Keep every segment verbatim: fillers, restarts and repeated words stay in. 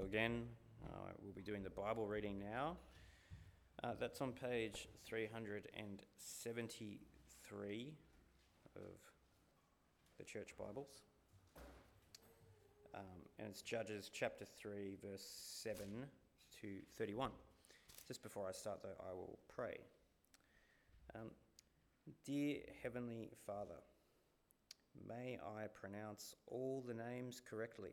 Hello again. Uh, we'll be doing the Bible reading now. Uh, that's on page three hundred seventy-three of the Church Bibles. Um, and it's Judges chapter three, verse seven to thirty-one. Just before I start, though, I will pray. Um, Dear Heavenly Father, may I pronounce all the names correctly.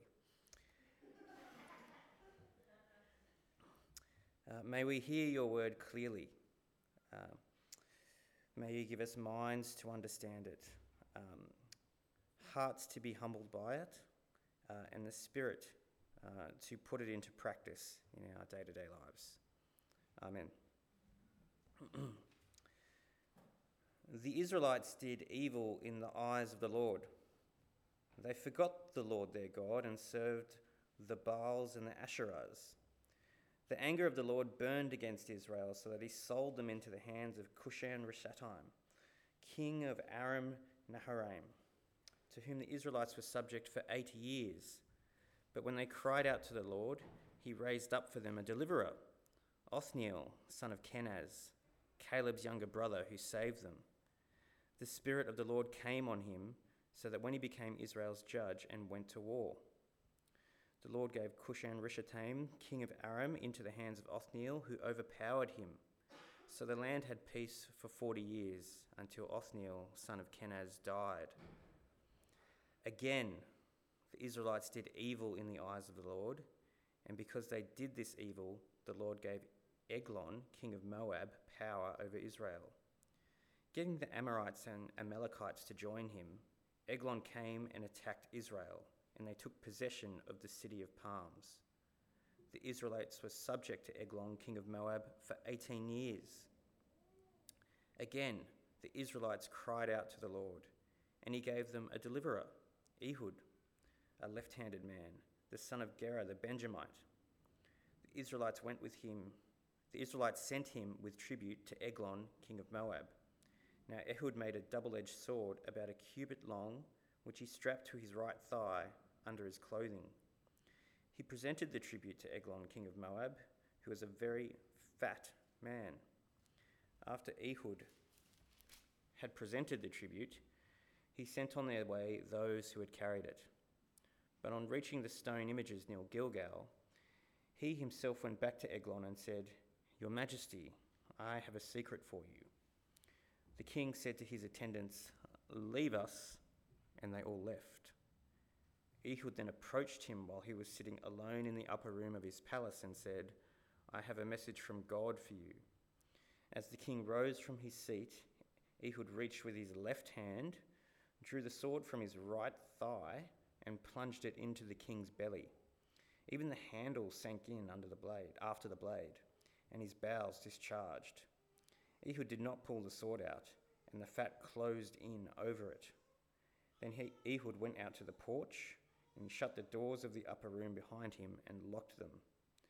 Uh, may we hear your word clearly. Uh, may you give us minds to understand it, um, hearts to be humbled by it, uh, and the spirit uh, to put it into practice in our day-to-day lives. Amen. The Israelites did evil in the eyes of the Lord. They forgot the Lord their God and served the Baals and the Asherahs. The anger of the Lord burned against Israel so that he sold them into the hands of Cushan-Rishathaim, king of Aram Naharaim, to whom the Israelites were subject for eighty years. But when they cried out to the Lord, he raised up for them a deliverer, Othniel, son of Kenaz, Caleb's younger brother, who saved them. The Spirit of the Lord came on him, so that when he became Israel's judge and went to war, the Lord gave Cushan-Rishathaim, king of Aram, into the hands of Othniel, who overpowered him. So the land had peace for forty years, until Othniel, son of Kenaz, died. Again, the Israelites did evil in the eyes of the Lord, and because they did this evil, the Lord gave Eglon, king of Moab, power over Israel. Getting the Amorites and Amalekites to join him, Eglon came and attacked Israel, and they took possession of the city of palms. The Israelites were subject to Eglon, king of Moab, for eighteen years. Again, the Israelites cried out to the Lord, and he gave them a deliverer, Ehud, a left-handed man, the son of Gera the Benjamite. The Israelites went with him. The Israelites sent him with tribute to Eglon, king of Moab. Now Ehud made a double-edged sword about a cubit long, which he strapped to his right thigh under his clothing. He presented the tribute to Eglon, king of Moab, who was a very fat man. After Ehud had presented the tribute, he sent on their way those who had carried it. But on reaching the stone images near Gilgal, he himself went back to Eglon and said, "Your Majesty, I have a secret for you." The king said to his attendants, "Leave us," and they all left. Ehud then approached him while he was sitting alone in the upper room of his palace and said, "I have a message from God for you." As the king rose from his seat, Ehud reached with his left hand, drew the sword from his right thigh, and plunged it into the king's belly. Even the handle sank in under the blade, after the blade, and his bowels discharged. Ehud did not pull the sword out, and the fat closed in over it. Then he, Ehud went out to the porch, and he shut the doors of the upper room behind him and locked them.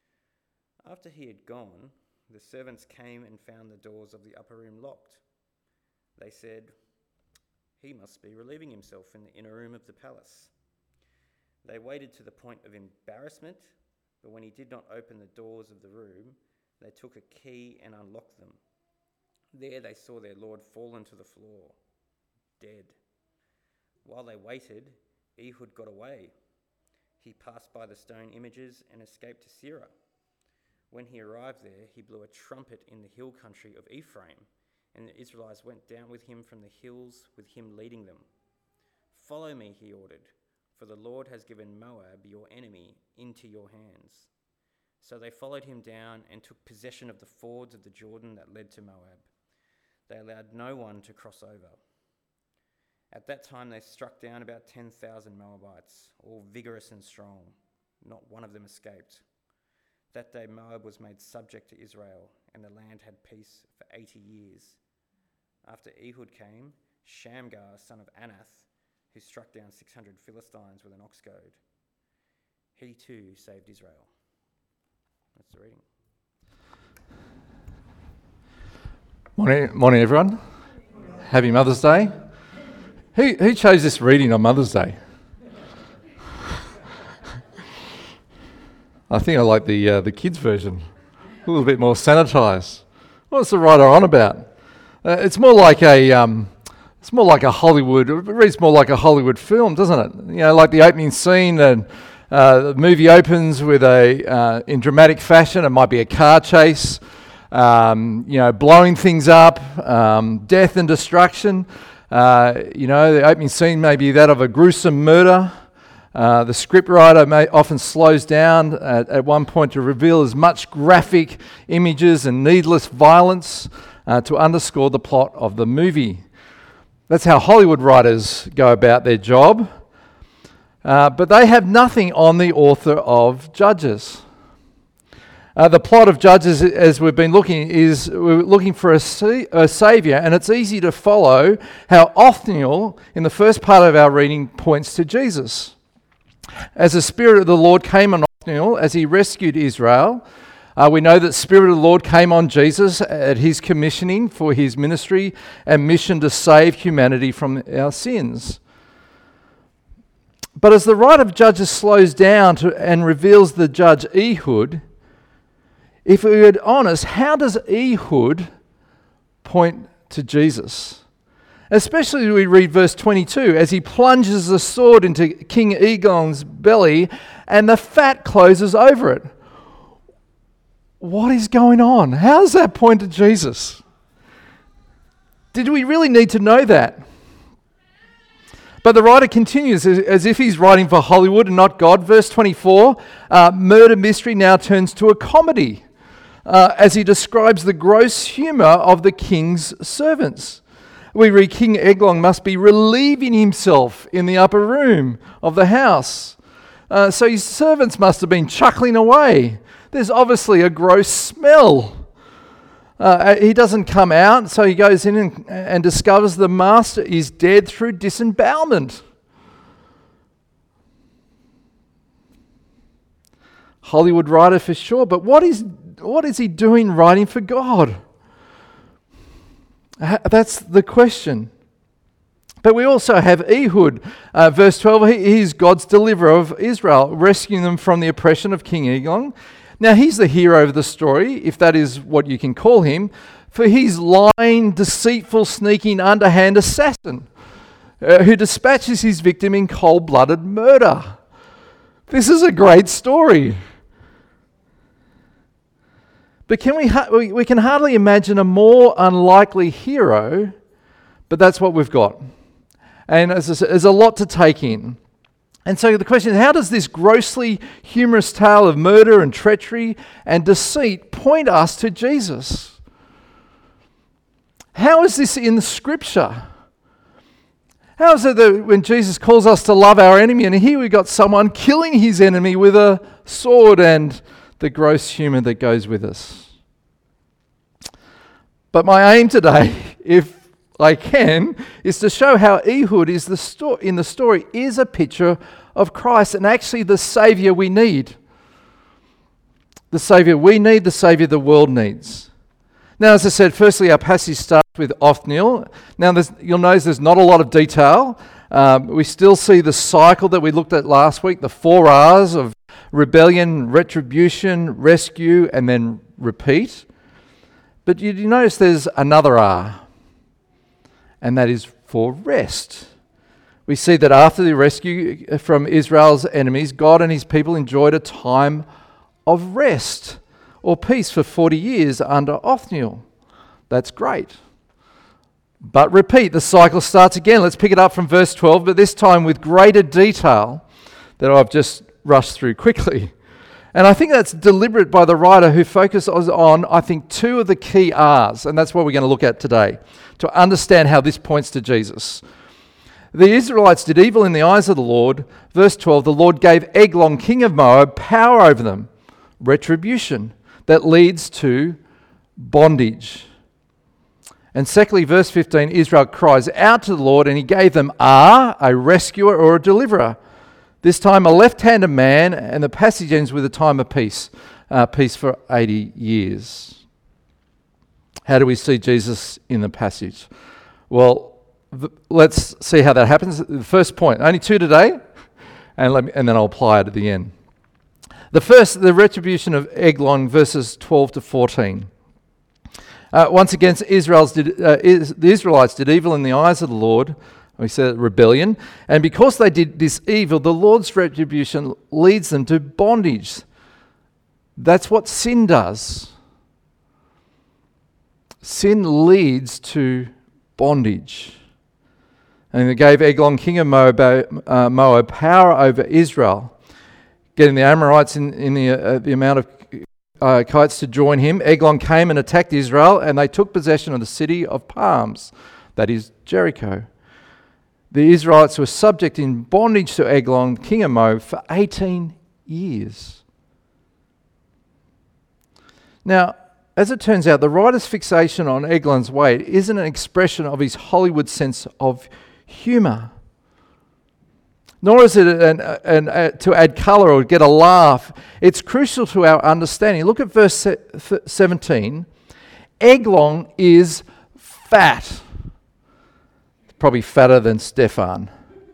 After he had gone, the servants came and found the doors of the upper room locked. They said, "He must be relieving himself in the inner room of the palace." They waited to the point of embarrassment, but when he did not open the doors of the room, they took a key and unlocked them. There they saw their lord fallen to the floor, dead. While they waited, Ehud got away. He passed by the stone images and escaped to Seirah. When he arrived there, he blew a trumpet in the hill country of Ephraim, and the Israelites went down with him from the hills, with him leading them. "Follow me," he ordered, "for the Lord has given Moab, your enemy, into your hands." So they followed him down and took possession of the fords of the Jordan that led to Moab. They allowed no one to cross over. At that time they struck down about ten thousand Moabites, all vigorous and strong. Not one of them escaped. That day Moab was made subject to Israel, and the land had peace for eighty years. After Ehud came Shamgar, son of Anath, who struck down six hundred Philistines with an ox goad. He too saved Israel. That's the reading. Morning, morning everyone. Happy Mother's Day. Who, who chose this reading on Mother's Day? I think I like the uh, the kids' version, a little bit more sanitised. What's the writer on about? Uh, it's more like a um, it's more like a Hollywood. It reads more like a Hollywood film, doesn't it? You know, like the opening scene, and uh, the movie opens with a uh, in dramatic fashion. It might be a car chase, um, you know, blowing things up, um, death and destruction. Uh, you know, the opening scene may be that of a gruesome murder. Uh, the scriptwriter may often slows down at, at one point to reveal as much graphic images and needless violence uh, to underscore the plot of the movie. That's how Hollywood writers go about their job. Uh, but they have nothing on the author of Judges. Uh, the plot of Judges, as we've been looking, is we're looking for a, sa- a saviour, and it's easy to follow how Othniel, in the first part of our reading, points to Jesus. As the Spirit of the Lord came on Othniel as he rescued Israel, uh, we know that the Spirit of the Lord came on Jesus at his commissioning for his ministry and mission to save humanity from our sins. But as the writer of Judges slows down to, and reveals the judge Ehud, if we were honest, how does Ehud point to Jesus? Especially as we read verse twenty-two, as he plunges the sword into King Eglon's belly and the fat closes over it. What is going on? How does that point to Jesus? Did we really need to know that? But the writer continues as, as if he's writing for Hollywood and not God. Verse twenty-four, uh, murder mystery now turns to a comedy uh, as he describes the gross humour of the king's servants. We read King Eglon must be relieving himself in the upper room of the house. Uh, so his servants must have been chuckling away. There's obviously a gross smell. Uh, he doesn't come out, so he goes in and, and discovers the master is dead through disembowelment. Hollywood writer for sure, but what is what is he doing writing for God? That's the question. But we also have Ehud, uh, verse twelve. He, he's God's deliverer of Israel, rescuing them from the oppression of King Eglon. Now, he's the hero of the story, if that is what you can call him, for he's lying, deceitful, sneaking, underhand assassin uh, who dispatches his victim in cold-blooded murder. This is a great story. But can we, ha- we we can hardly imagine a more unlikely hero, but that's what we've got. And there's a, there's a lot to take in. And so the question is, how does this grossly humorous tale of murder and treachery and deceit point us to Jesus? How is this in Scripture? How is it that when Jesus calls us to love our enemy, and here we've got someone killing his enemy with a sword and the gross humour that goes with us? But my aim today, if I can, is to show how Ehud is the sto- in the story is a picture of Christ and actually the Saviour we need. The Saviour we need, the Saviour the world needs. Now, as I said, firstly, our passage starts with Othniel. Now, you'll notice there's not a lot of detail. Um, we still see the cycle that we looked at last week, the four R's of rebellion, retribution, rescue, and then repeat. But you, you notice there's another R, and that is for rest. We see that after the rescue from Israel's enemies, God and his people enjoyed a time of rest or peace for forty years under Othniel. That's great. But repeat, the cycle starts again. Let's pick it up from verse twelve, but this time with greater detail that I've just rushed through quickly. And I think that's deliberate by the writer who focuses on, I think, two of the key R's, and that's what we're going to look at today, to understand how this points to Jesus. The Israelites did evil in the eyes of the Lord. Verse twelve, the Lord gave Eglon, king of Moab, power over them. Retribution that leads to bondage. And secondly, verse fifteen, Israel cries out to the Lord, and he gave them R, a rescuer or a deliverer. This time a left-handed man, and the passage ends with a time of peace, uh, peace for eighty years. How do we see Jesus in the passage? Well, th- let's see how that happens. The first point, only two today, and, let me, and then I'll apply it at the end. The first, the retribution of Eglon, verses twelve to fourteen. Uh, once again, Israel's did, uh, is, the Israelites did evil in the eyes of the Lord. We said rebellion. And because they did this evil, the Lord's retribution leads them to bondage. That's what sin does. Sin leads to bondage. And they gave Eglon, king of Moab, uh, Moab power over Israel, getting the Amorites in, in the, uh, the amount of uh, kites to join him. Eglon came and attacked Israel, and they took possession of the city of palms, that is Jericho. The Israelites were subject in bondage to Eglon, king of Moab, for eighteen years. Now, as it turns out, the writer's fixation on Eglon's weight isn't an expression of his Hollywood sense of humour, nor is it an, an, an, to add colour or get a laugh. It's crucial to our understanding. Look at verse seventeen. Eglon is fat. Probably fatter than Stephan.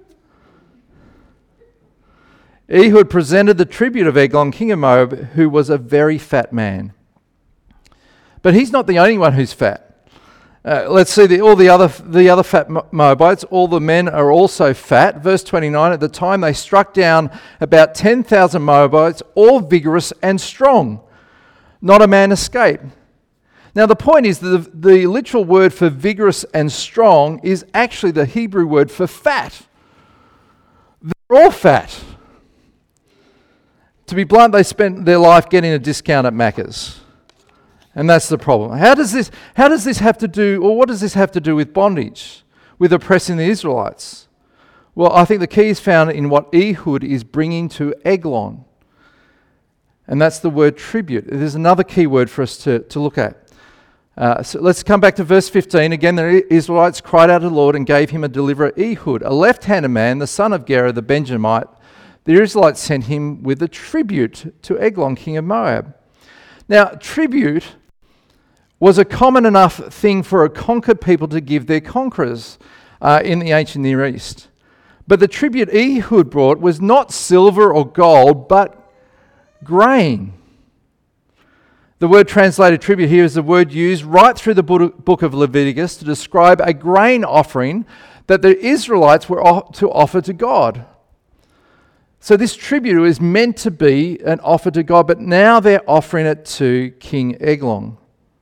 Ehud presented the tribute of Eglon, king of Moab, who was a very fat man. But he's not the only one who's fat. Uh, let's see the, all the other the other fat Moabites. All the men are also fat. Verse twenty-nine, at the time they struck down about ten thousand Moabites, all vigorous and strong. Not a man escaped. Now the point is that the, the literal word for vigorous and strong is actually the Hebrew word for fat. They're all fat. To be blunt, they spent their life getting a discount at Macca's. And that's the problem. How does this how does this have to do, or what does this have to do with bondage, with oppressing the Israelites? Well, I think the key is found in what Ehud is bringing to Eglon. And that's the word tribute. There's another key word for us to, to look at. Uh, so let's come back to verse fifteen. Again, the Israelites cried out to the Lord and gave him a deliverer, Ehud, a left-handed man, the son of Gera the Benjamite. The Israelites sent him with a tribute to Eglon, king of Moab. Now, tribute was a common enough thing for a conquered people to give their conquerors uh, in the ancient Near East. But the tribute Ehud brought was not silver or gold, but grain. The word translated tribute here is the word used right through the book of Leviticus to describe a grain offering that the Israelites were to offer to God. So this tribute is meant to be an offer to God, but now they're offering it to King Eglon.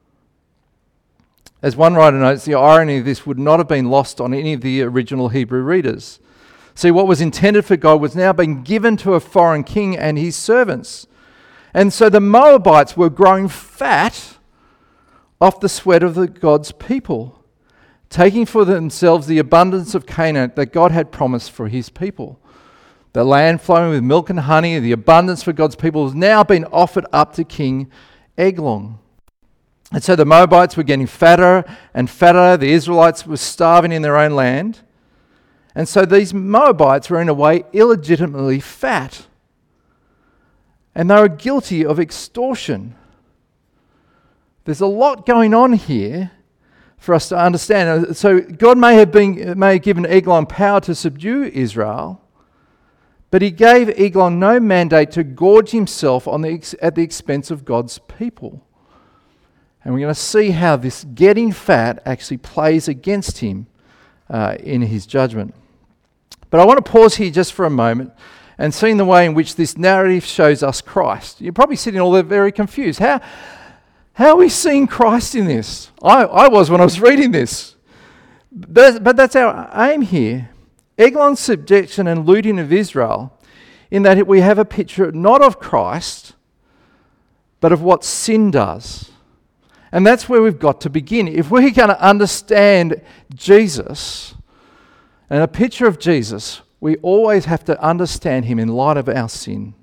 As one writer notes, the irony of this would not have been lost on any of the original Hebrew readers. See, what was intended for God was now being given to a foreign king and his servants. And so the Moabites were growing fat off the sweat of the God's people, taking for themselves the abundance of Canaan that God had promised for his people. The land flowing with milk and honey, the abundance for God's people, has now been offered up to King Eglon. And so the Moabites were getting fatter and fatter. The Israelites were starving in their own land. And so these Moabites were in a way illegitimately fat. And they were guilty of extortion. There's a lot going on here for us to understand. So God may have been may have given Eglon power to subdue Israel, but he gave Eglon no mandate to gorge himself on the at the expense of God's people. And we're going to see how this getting fat actually plays against him uh, in his judgment. But I want to pause here just for a moment and seeing the way in which this narrative shows us Christ. You're probably sitting all there very confused. How, how are we seeing Christ in this? I, I was when I was reading this. But, but that's our aim here. Eglon's subjection and looting of Israel, in that we have a picture not of Christ, but of what sin does. And that's where we've got to begin. If we're going to understand Jesus and a picture of Jesus, we always have to understand him in light of our sin.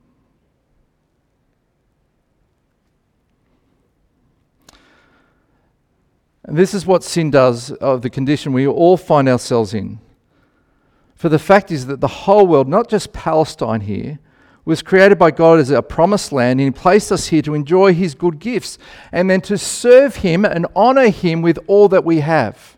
And this is what sin does of the condition we all find ourselves in. For the fact is that the whole world, not just Palestine here, was created by God as a promised land, and he placed us here to enjoy his good gifts and then to serve him and honour him with all that we have,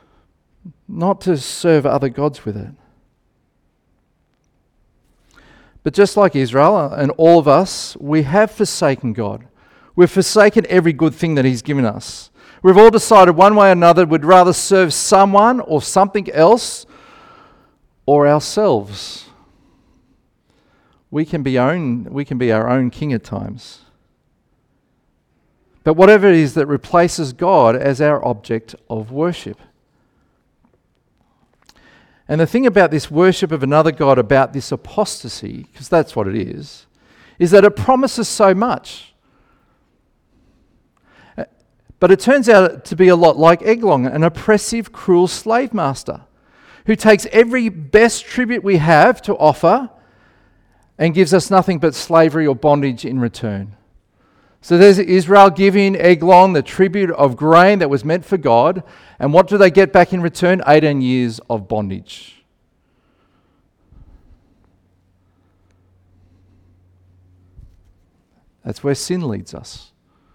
not to serve other gods with it. But just like Israel and all of us, we have forsaken God. We've forsaken every good thing that he's given us. We've all decided one way or another we'd rather serve someone or something else or ourselves. We can be own, we can be our own king at times. But whatever it is that replaces God as our object of worship. And the thing about this worship of another God, about this apostasy, because that's what it is, is that it promises so much. But it turns out to be a lot like Eglon, an oppressive, cruel slave master who takes every best tribute we have to offer and gives us nothing but slavery or bondage in return. So there's Israel giving Eglon the tribute of grain that was meant for God, and what do they get back in return? eighteen years of bondage. That's where sin leads us.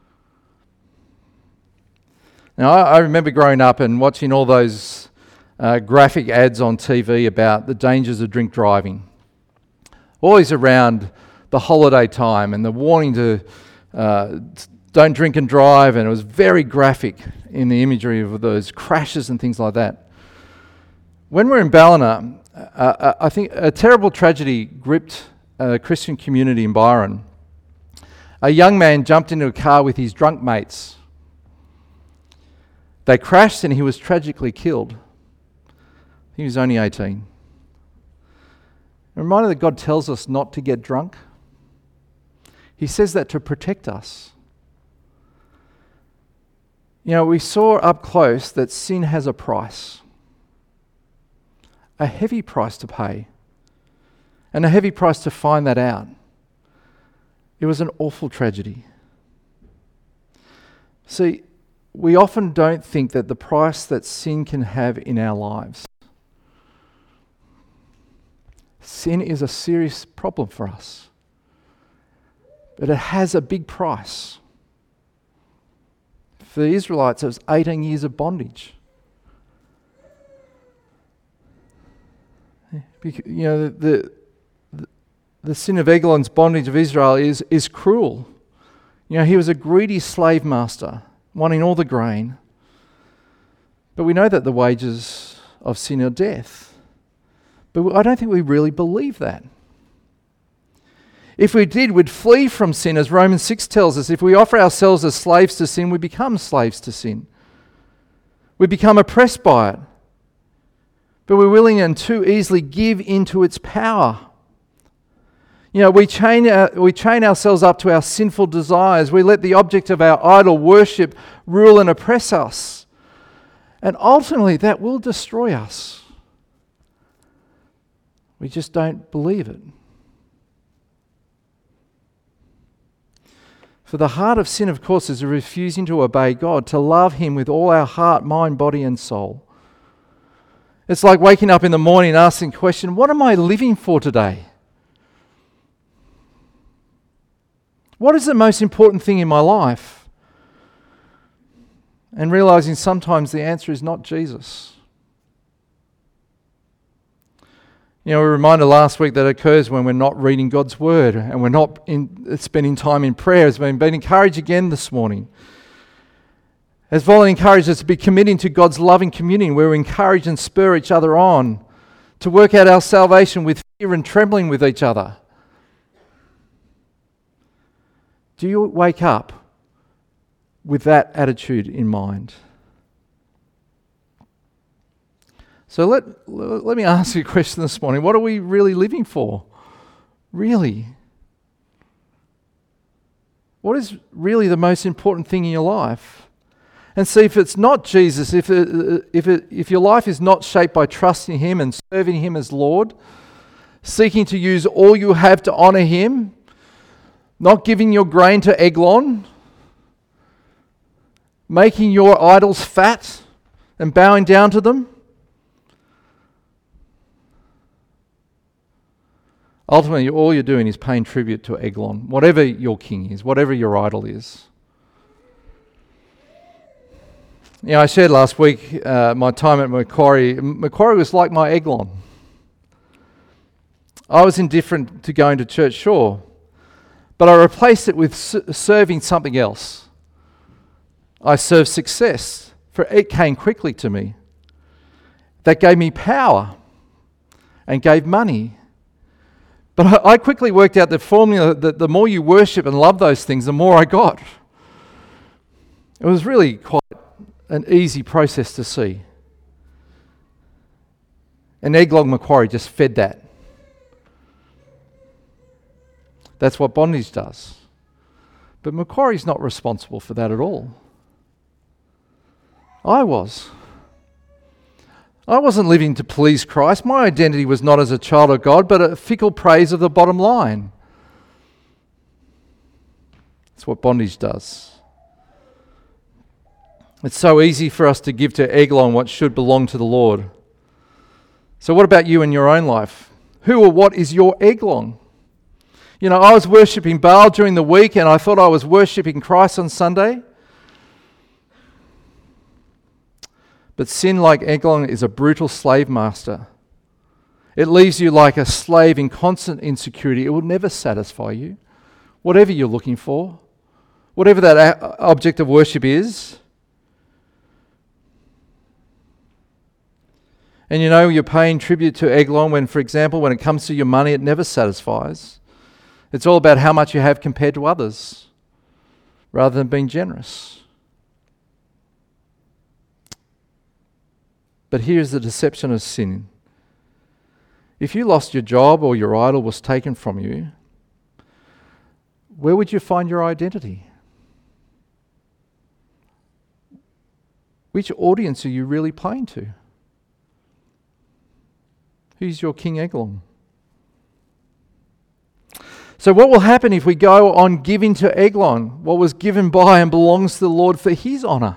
Now, I, I remember growing up and watching all those uh, graphic ads on T V about the dangers of drink driving. Always around the holiday time and the warning to uh, don't drink and drive, and it was very graphic in the imagery of those crashes and things like that. When we're in Ballina, uh, I think a terrible tragedy gripped a Christian community in Byron. A young man jumped into a car with his drunk mates. They crashed and he was tragically killed. He was only eighteen. A reminder that God tells us not to get drunk. He says that to protect us. You know, we saw up close that sin has a price. A heavy price to pay. And a heavy price to find that out. It was an awful tragedy. See, we often don't think that the price that sin can have in our lives. Sin is a serious problem for us. But it has a big price. For the Israelites, it was eighteen years of bondage. You know, the, the, the sin of Eglon's bondage of Israel is, is cruel. You know, he was a greedy slave master, wanting all the grain. But we know that the wages of sin are death. But I don't think we really believe that. If we did, we'd flee from sin, as Romans six tells us. If we offer ourselves as slaves to sin, we become slaves to sin. We become oppressed by it. But we're willing and too easily give into its power. You know, we chain, our, we chain ourselves up to our sinful desires. We let the object of our idol worship rule and oppress us. And ultimately, that will destroy us. We just don't believe it. For the heart of sin, of course, is refusing to obey God, to love Him with all our heart, mind, body, and soul. It's like waking up in the morning and asking the question, what am I living for today? What is the most important thing in my life? And realizing sometimes the answer is not Jesus. You know, a reminder last week that occurs when we're not reading God's Word and we're not in, spending time in prayer has been, been encouraged again this morning. As Volin encouraged us to be committing to God's loving communion, where we encourage and spur each other on to work out our salvation with fear and trembling with each other. Do you wake up with that attitude in mind? So let, let me ask you a question this morning. What are we really living for? Really? What is really the most important thing in your life? And see, if it's not Jesus, if it, if it, if your life is not shaped by trusting Him and serving Him as Lord, seeking to use all you have to honour Him, not giving your grain to Eglon, making your idols fat and bowing down to them, ultimately, all you're doing is paying tribute to Eglon, whatever your king is, whatever your idol is. You know, I shared last week uh, my time at Macquarie. Macquarie was like my Eglon. I was indifferent to going to church, sure, but I replaced it with serving something else. I served success, for it came quickly to me. That gave me power and gave money. But I quickly worked out the formula that the more you worship and love those things, the more I got. It was really quite an easy process to see. And Eglon Macquarie just fed that. That's what bondage does. But Macquarie's not responsible for that at all. I was. I wasn't living to please Christ. My identity was not as a child of God, but a fickle praise of the bottom line. That's what bondage does. It's so easy for us to give to Eglon what should belong to the Lord. So what about you in your own life? Who or what is your Eglon? You know, I was worshipping Baal during the week and I thought I was worshipping Christ on Sunday. But sin, like Eglon, is a brutal slave master. It leaves you like a slave in constant insecurity. It will never satisfy you. Whatever you're looking for, whatever that a- object of worship is. And you know, you're paying tribute to Eglon when, for example, when it comes to your money, it never satisfies. It's all about how much you have compared to others, rather than being generous. But here's the deception of sin. If you lost your job or your idol was taken from you, where would you find your identity? Which audience are you really playing to? Who's your King Eglon? So what will happen if we go on giving to Eglon what was given by and belongs to the Lord for his honour?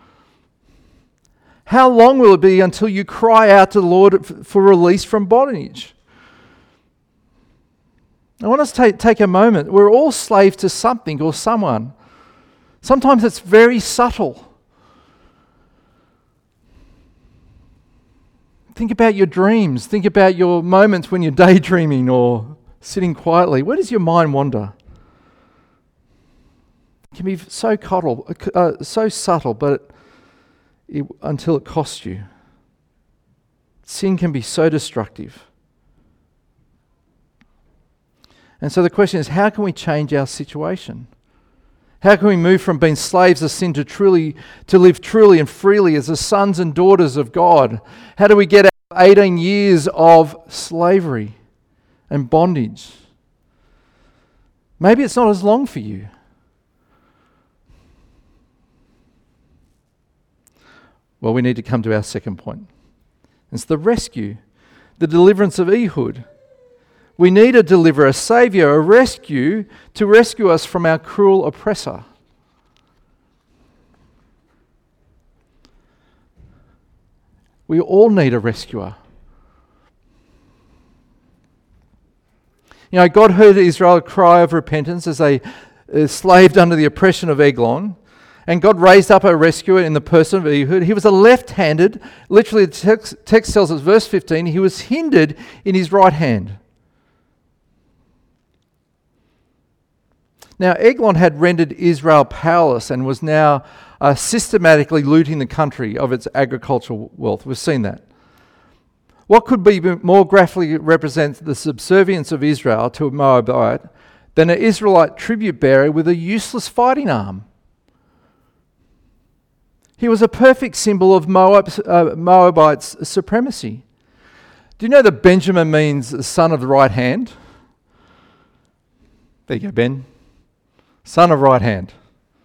How long will it be until you cry out to the Lord for release from bondage? I want us to take, take a moment. We're all slaves to something or someone. Sometimes it's very subtle. Think about your dreams. Think about your moments when you're daydreaming or sitting quietly. Where does your mind wander? It can be so subtle, uh, so subtle, but it, until it costs you. Sin can be so destructive. And so the question is, how can we change our situation? How can we move from being slaves of sin to truly to live truly and freely as the sons and daughters of God? How do we get out of eighteen years of slavery and bondage? Maybe it's not as long for you. Well, we need to come to our second point. It's the rescue, the deliverance of Ehud. We need a deliverer, a saviour, a rescue to rescue us from our cruel oppressor. We all need a rescuer. You know, God heard Israel cry of repentance as they uh, slaved under the oppression of Eglon. And God raised up a rescuer in the person of Ehud. He was a left-handed, literally the text, text tells us, verse fifteen, he was hindered in his right hand. Now, Eglon had rendered Israel powerless and was now uh, systematically looting the country of its agricultural wealth. We've seen that. What could be more graphically represent the subservience of Israel to a Moabite than an Israelite tribute bearer with a useless fighting arm? He was a perfect symbol of Moab's, uh, Moabite's supremacy. Do you know that Benjamin means son of the right hand? There you go, Ben. Son of right hand.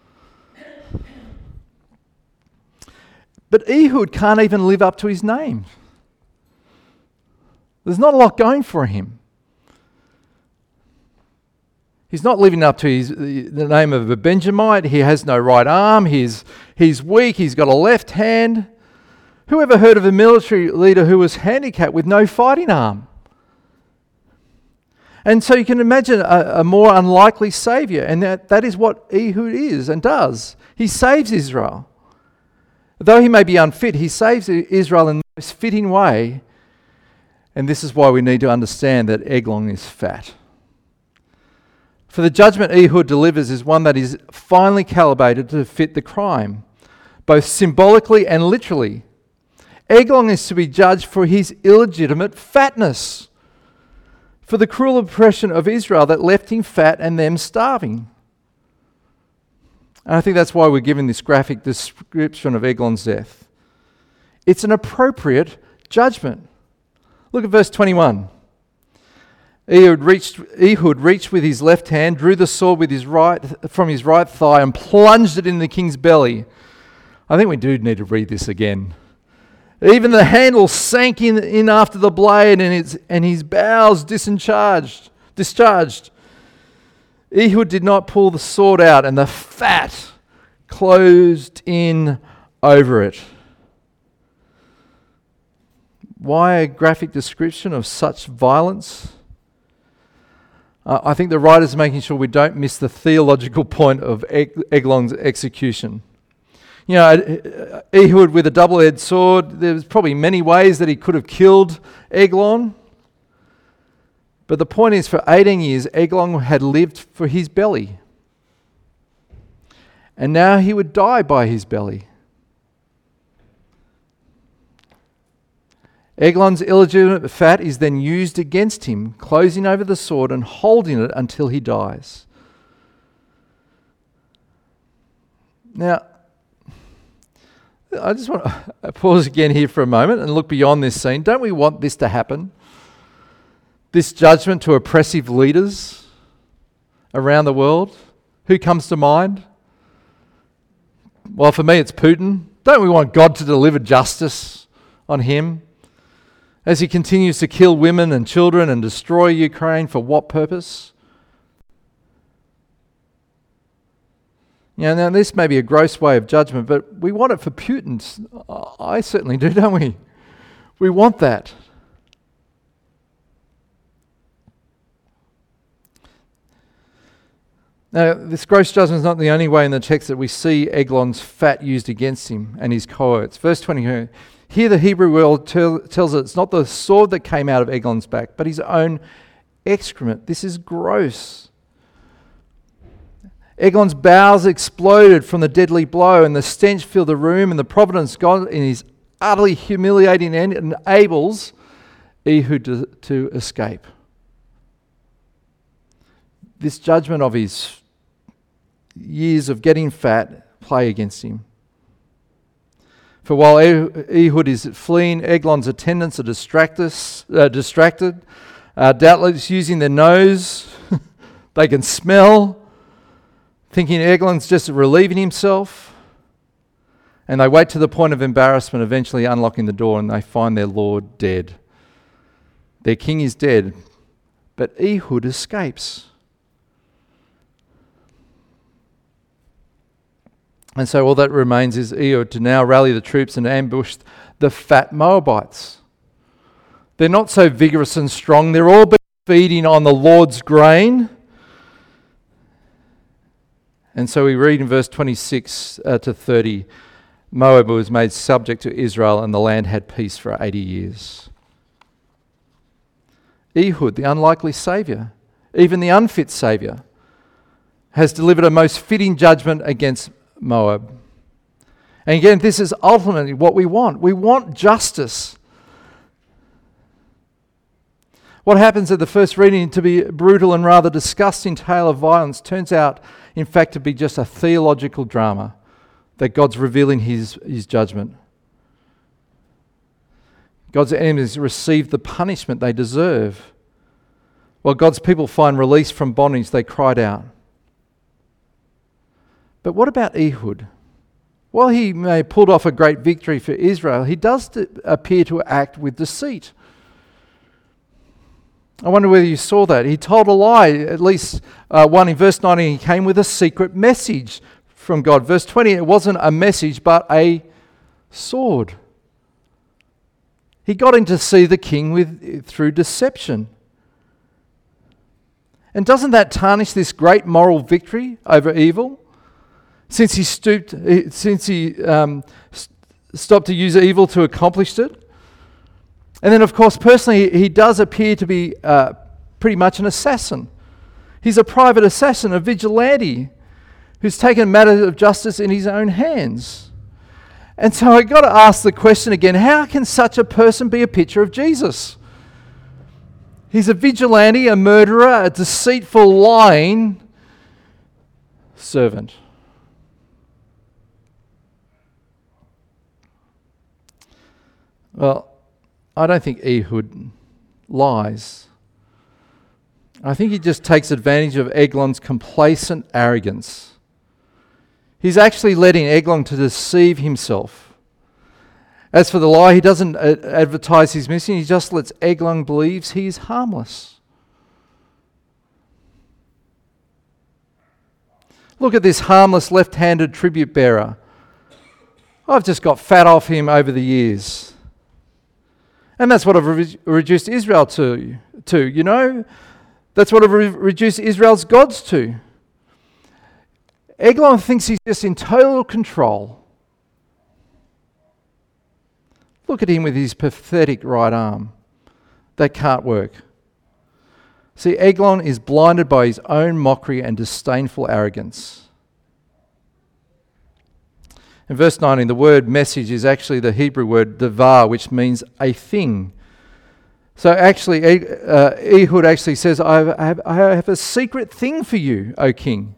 But Ehud can't even live up to his name. There's not a lot going for him. He's not living up to his, the name of a Benjamite. He has no right arm. He's, he's weak. He's got a left hand. Who ever heard of a military leader who was handicapped with no fighting arm? And so you can imagine a, a more unlikely saviour, and that, that is what Ehud is and does. He saves Israel. Though he may be unfit, he saves Israel in the most fitting way. And this is why we need to understand that Eglon is fat. For the judgment Ehud delivers is one that is finely calibrated to fit the crime, both symbolically and literally. Eglon is to be judged for his illegitimate fatness, for the cruel oppression of Israel that left him fat and them starving. And I think that's why we're given this graphic description of Eglon's death. It's an appropriate judgment. Look at verse twenty-one. Ehud reached, Ehud reached with his left hand, drew the sword with his right from his right thigh and plunged it in the king's belly. I think we do need to read this again. Even the handle sank in, in after the blade, and his, and his bowels discharged. discharged. Ehud did not pull the sword out, and the fat closed in over it. Why a graphic description of such violence? Uh, I think the writer's making sure we don't miss the theological point of Eglon's execution. You know, Ehud with a double-edged sword, there's probably many ways that he could have killed Eglon. But the point is, for eighteen years, Eglon had lived for his belly. And now he would die by his belly. Eglon's illegitimate fat is then used against him, closing over the sword and holding it until he dies. Now, I just want to pause again here for a moment and look beyond this scene. Don't we want this to happen? This judgment to oppressive leaders around the world? Who comes to mind? Well, for me, it's Putin. Don't we want God to deliver justice on him as he continues to kill women and children and destroy Ukraine? For what purpose? You know, now this may be a gross way of judgment, but we want it for Putin. I certainly do, don't we? We want that. Now, this gross judgment is not the only way in the text that we see Eglon's fat used against him and his cohorts. Verse twenty, here the Hebrew word tell, tells us it's not the sword that came out of Eglon's back, but his own excrement. This is gross. Eglon's bowels exploded from the deadly blow, and the stench filled the room, and the providence God in his utterly humiliating end enables Ehud to, to escape. This judgment of his years of getting fat play against him. For while Ehud is fleeing, Eglon's attendants are distracted, uh, distracted uh, doubtless using their nose. They can smell, thinking Eglon's just relieving himself. And they wait to the point of embarrassment, eventually unlocking the door, and they find their lord dead. Their king is dead, but Ehud escapes. And so all that remains is Ehud to now rally the troops and ambush the fat Moabites. They're not so vigorous and strong. They're all been feeding on the Lord's grain. And so we read in verse twenty-six uh, to thirty, Moab was made subject to Israel, and the land had peace for eighty years. Ehud, the unlikely saviour, even the unfit saviour, has delivered a most fitting judgment against Moab. And again, this is ultimately what we want. We want justice. What happens at the first reading to be a brutal and rather disgusting tale of violence turns out, in fact, to be just a theological drama that God's revealing his, his judgment. God's enemies receive the punishment they deserve. While God's people find release from bondage, they cried out. But what about Ehud? While he may have pulled off a great victory for Israel, he does appear to act with deceit. I wonder whether you saw that. He told a lie, at least uh, one in verse nineteen, he came with a secret message from God. Verse twenty, it wasn't a message but a sword. He got in to see the king with through deception. And doesn't that tarnish this great moral victory over evil? Since he stooped, since he um, st- stopped to use evil to accomplish it. And then, of course, personally, he does appear to be uh, pretty much an assassin. He's a private assassin, a vigilante, who's taken matters of justice in his own hands. And so I've got to ask the question again, how can such a person be a picture of Jesus? He's a vigilante, a murderer, a deceitful, lying servant. Well, I don't think Ehud lies. I think he just takes advantage of Eglon's complacent arrogance. He's actually letting Eglon to deceive himself. As for the lie, he doesn't advertise his mission. He just lets Eglon believe he is harmless. Look at this harmless left-handed tribute bearer. I've just got fat off him over the years. And that's what I've re- reduced Israel to, to, you know. That's what I've re- reduced Israel's gods to. Eglon thinks he's just in total control. Look at him with his pathetic right arm. That can't work. See, Eglon is blinded by his own mockery and disdainful arrogance. In verse nineteen, the word message is actually the Hebrew word davar, which means a thing. So actually, uh, Ehud actually says, I have, I have a secret thing for you, O king.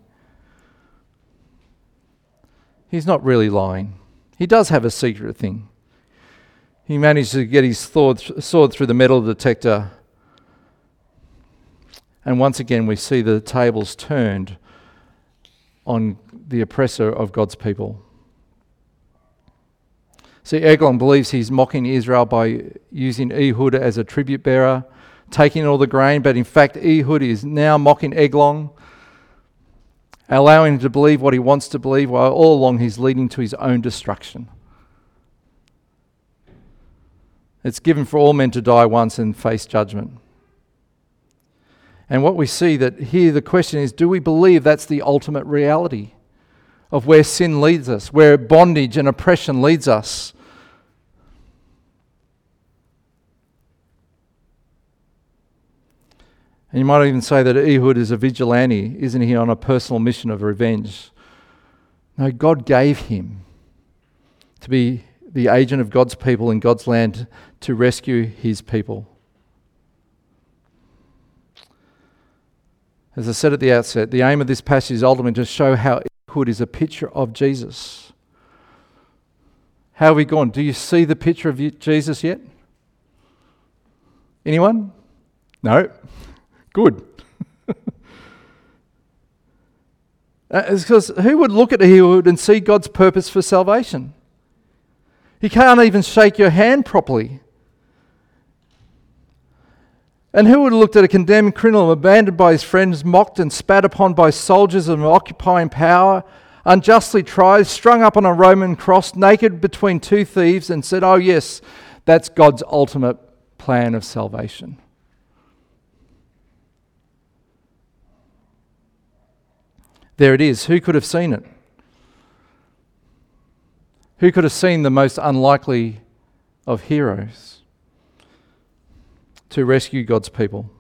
He's not really lying. He does have a secret thing. He managed to get his sword through the metal detector. And once again, we see the tables turned on the oppressor of God's people. See, Eglon believes he's mocking Israel by using Ehud as a tribute bearer, taking all the grain, but in fact Ehud is now mocking Eglon, allowing him to believe what he wants to believe, while all along he's leading to his own destruction. It's given for all men to die once and face judgment. And what we see that here, the question is, do we believe that's the ultimate reality of where sin leads us, where bondage and oppression leads us? And you might even say that Ehud is a vigilante. Isn't he on a personal mission of revenge? No, God gave him to be the agent of God's people in God's land to rescue his people. As I said at the outset, the aim of this passage is ultimately to show how Ehud is a picture of Jesus. How have we gone? Do you see the picture of Jesus yet? Anyone? No? Good. It's because who would look at Ehud and see God's purpose for salvation? He can't even shake your hand properly. And who would have looked at a condemned criminal abandoned by his friends, mocked and spat upon by soldiers of occupying power, unjustly tried, strung up on a Roman cross, naked between two thieves, and said, oh yes, that's God's ultimate plan of salvation. There it is. Who could have seen it? Who could have seen the most unlikely of heroes to rescue God's people?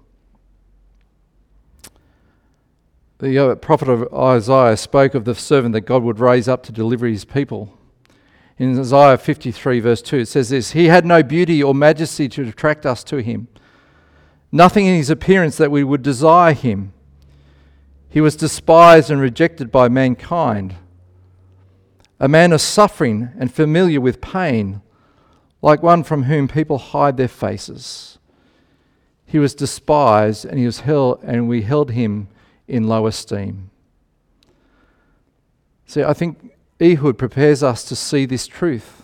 The prophet of Isaiah spoke of the servant that God would raise up to deliver his people. In Isaiah fifty-three verse two, it says this, he had no beauty or majesty to attract us to him, nothing in his appearance that we would desire him. He was despised and rejected by mankind, a man of suffering and familiar with pain, like one from whom people hide their faces. He was despised, and he was held, and we held him in low esteem. See, I think Ehud prepares us to see this truth.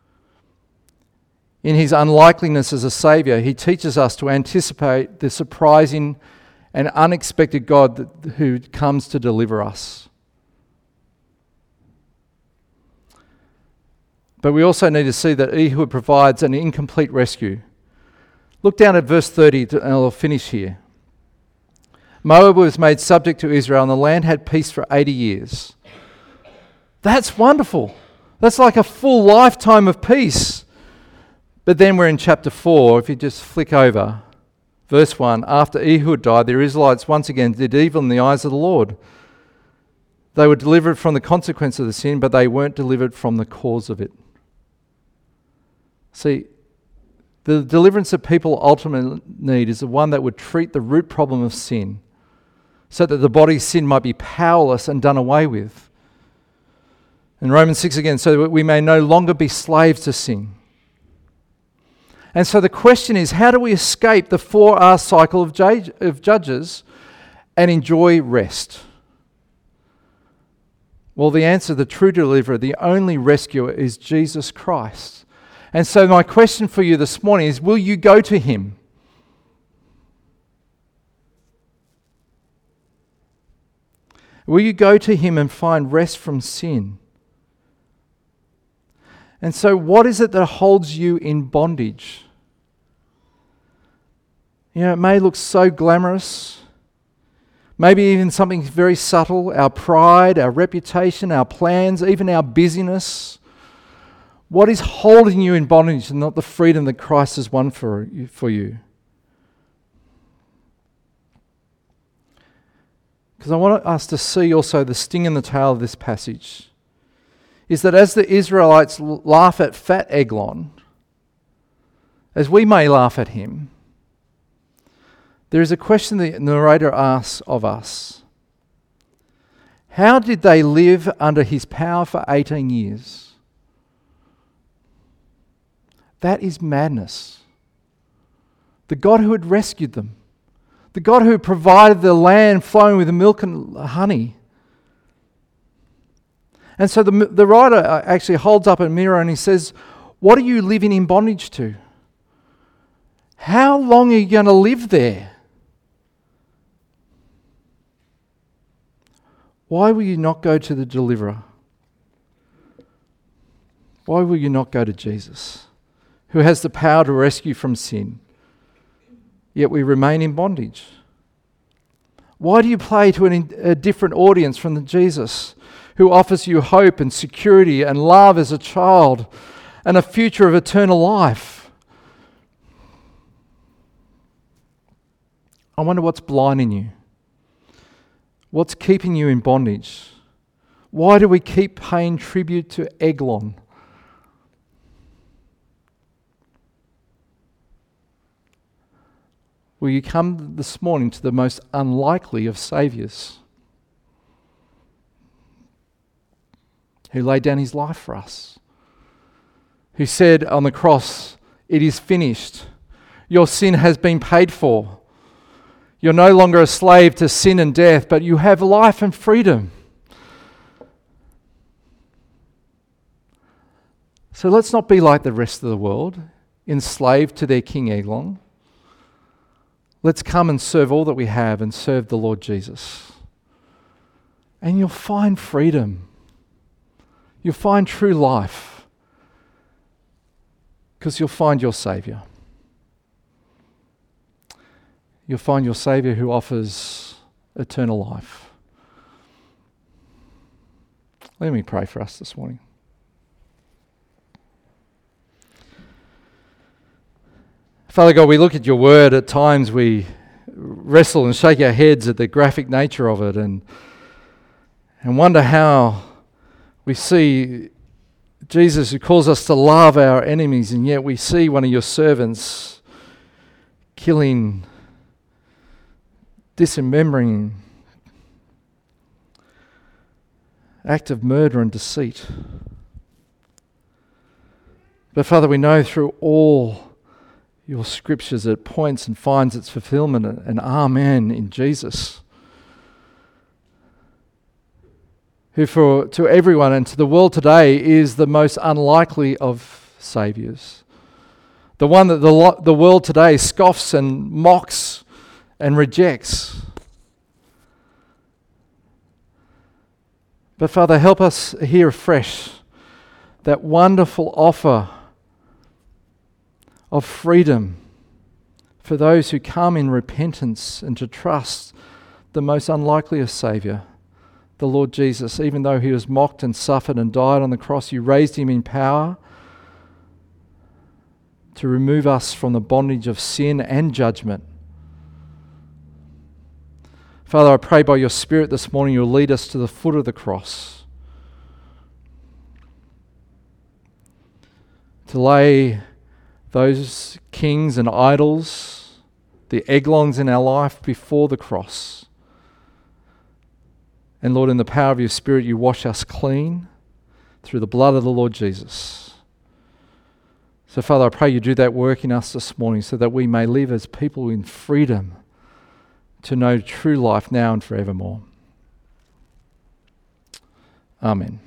In his unlikeliness as a saviour, he teaches us to anticipate the surprising and unexpected God that, who comes to deliver us. But we also need to see that Ehud provides an incomplete rescue. Look down at verse thirty, to, and I'll finish here. Moab was made subject to Israel, and the land had peace for eighty years. That's wonderful. That's like a full lifetime of peace. But then we're in chapter four, if you just flick over. Verse one, after Ehud died, the Israelites once again did evil in the eyes of the Lord. They were delivered from the consequence of the sin, but they weren't delivered from the cause of it. See, the deliverance that people ultimately need is the one that would treat the root problem of sin, so that the body's sin might be powerless and done away with. In Romans six again, so that we may no longer be slaves to sin. And so the question is, how do we escape the four-hour cycle of, judge, of judges and enjoy rest? Well, the answer, the true deliverer, the only rescuer is Jesus Christ. And so my question for you this morning is, will you go to him? Will you go to him and find rest from sin? And so what is it that holds you in bondage? You know, it may look so glamorous, maybe even something very subtle, our pride, our reputation, our plans, even our busyness. What is holding you in bondage and not the freedom that Christ has won for you? For you? Because I want us to see also the sting in the tail of this passage is that as the Israelites laugh at fat Eglon, as we may laugh at him, there is a question the narrator asks of us. How did they live under his power for eighteen years? That is madness. The God who had rescued them, the God who provided the land flowing with milk and honey. And so the, the writer actually holds up a mirror and he says, what are you living in bondage to? How long are you going to live there? Why will you not go to the deliverer? Why will you not go to Jesus, who has the power to rescue from sin? Yet we remain in bondage. Why do you play to an, a different audience from the Jesus who offers you hope and security and love as a child and a future of eternal life? I wonder what's blinding you. What's keeping you in bondage? Why do we keep paying tribute to Eglon? Will you come this morning to the most unlikely of saviours, who laid down his life for us, who said on the cross, it is finished. Your sin has been paid for. You're no longer a slave to sin and death, but you have life and freedom. So let's not be like the rest of the world, enslaved to their King Eglon. Let's come and serve all that we have and serve the Lord Jesus. And you'll find freedom. You'll find true life. Because you'll find your Saviour. You'll find your Saviour who offers eternal life. Let me pray for us this morning. Father God, we look at your word. At times we wrestle and shake our heads at the graphic nature of it and, and wonder how we see Jesus who calls us to love our enemies, and yet we see one of your servants killing, dismembering, act of murder and deceit. But Father, we know through all your scriptures it points and finds its fulfillment and amen in Jesus, who for to everyone and to the world today is the most unlikely of saviours, the one that the, lo- the world today scoffs and mocks and rejects. But Father, help us hear afresh that wonderful offer of freedom for those who come in repentance and to trust the most unlikely of Saviour, the Lord Jesus. Even though he was mocked and suffered and died on the cross, you raised him in power to remove us from the bondage of sin and judgment. Father, I pray by your Spirit this morning you'll lead us to the foot of the cross, to lay those kings and idols, the Eglons in our life, before the cross. And Lord, in the power of your Spirit, you wash us clean through the blood of the Lord Jesus. So Father, I pray you do that work in us this morning so that we may live as people in freedom to know true life now and forevermore. Amen.